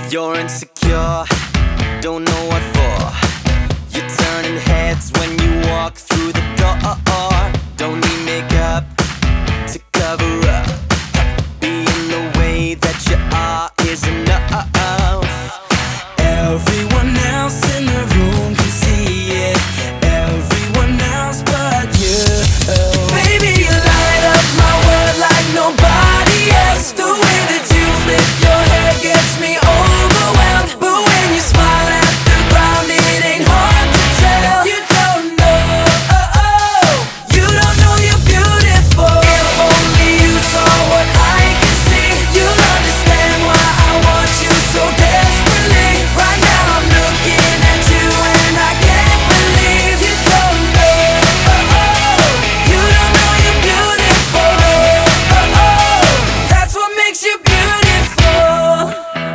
You're insecure, don't know what for. You're turning heads when you walk through the door. Don't need makeup to cover up. Being the way that you are is enough. Everyone else in the room can see it. Everyone else but you. Baby, you light up my world like nobody else. The way that you flip your hair gets me overwhelmed. But when you smile at the ground, it ain't hard to tell. You don't know, you don't know you're beautiful. If only you saw what I can see, you'll understand why I want you so desperately. Right now I'm looking at you and I can't believe you don't know, you don't know you're beautiful. That's what makes you beautiful.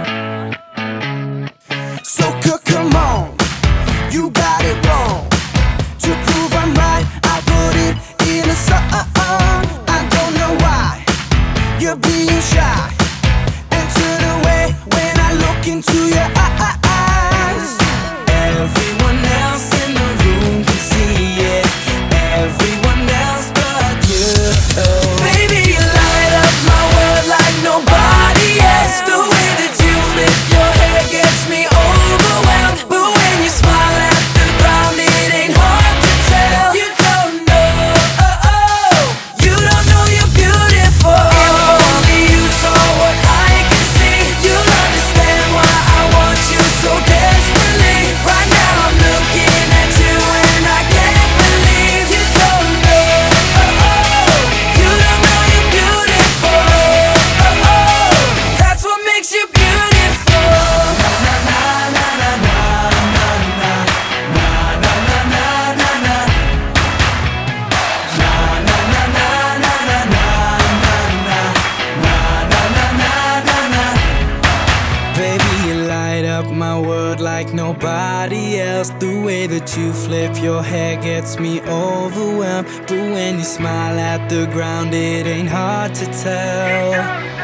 So come on, you got it wrong. To prove I'm right, I put it in a song. I don't know why you're being shy and turn away when I look into your eyes. Everyone else in the room can see it. Everyone else but you. Baby, you light up my world like nobody else. The way that you flip your hair gets me overwhelmed. But when you smile at the ground, it ain't hard to tell. You don't know, you don't know you're beautiful. If only you saw what I can see, you'll understand why I want you so desperately. Right now I'm looking at you and I can't believe you don't know, you don't know you're beautiful. That's what makes you beautiful. Baby, you light up my world like nobody else. The way that you flip your hair gets me overwhelmed. But when you smile at the ground, it ain't hard to tell.